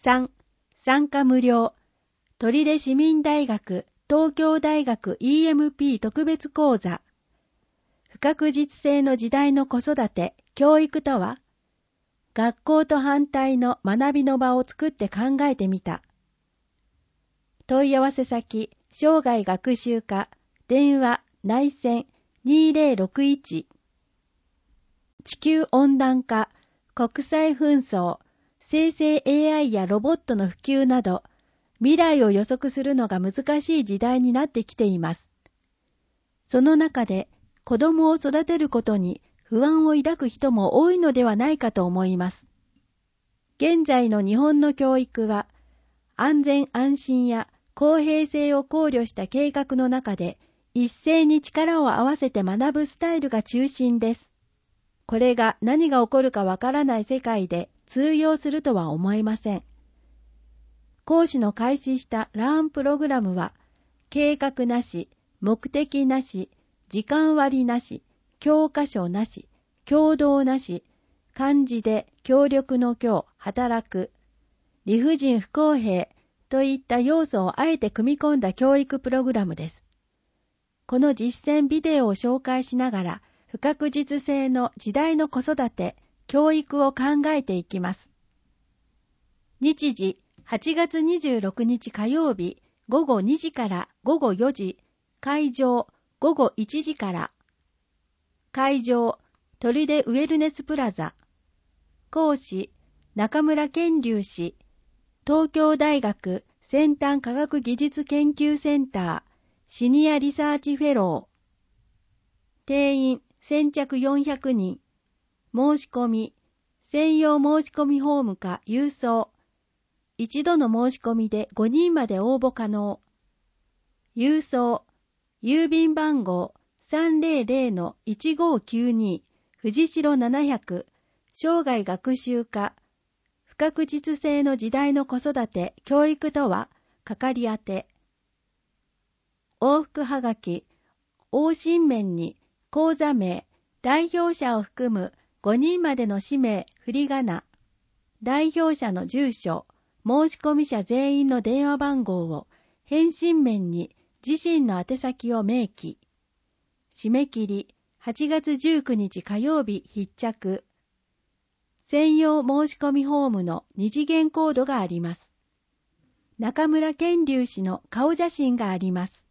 3、参加無料。取手市民大学、東京大学 EMP 特別講座。不確実性の時代の子育て、教育とは？学校と反対の学びの場を作って考えてみた。問い合わせ先、生涯学習課、電話、内線2061。地球温暖化、国際紛争、生成 AI やロボットの普及など、未来を予測するのが難しい時代になってきています。その中で、子供を育てることに不安を抱く人も多いのではないかと思います。現在の日本の教育は、安全安心や公平性を考慮した計画の中で、一斉に力を合わせて学ぶスタイルが中心です。これが何が起こるかわからない世界で通用するとは思えません。講師の開始したラーンプログラムは、計画なし、目的なし、時間割なし、教科書なし、共同なし、漢字で協力の協、働く、理不尽不公平といった要素をあえて組み込んだ教育プログラムです。この実践ビデオを紹介しながら、不確実性の時代の子育て、教育を考えていきます。日時、8月26日火曜日、午後2時から午後4時、会場、午後1時から。会場、取手ウェルネスプラザ。講師、中村健隆氏。東京大学先端科学技術研究センター、シニアリサーチフェロー。定員、先着400人。申し込み、専用申し込みフォームか郵送。一度の申し込みで5人まで応募可能。郵送、郵便番号 300-1592 藤代700生涯学習課。不確実性の時代の子育て、教育とは、係宛て。往復はがき、往診面に、講座名、代表者を含む5人までの氏名、振り仮名、代表者の住所、申込者全員の電話番号を返信面に自身の宛先を明記。締め切り8月19日火曜日必着。専用申込フォームの2次元コードがあります。中村健隆氏の顔写真があります。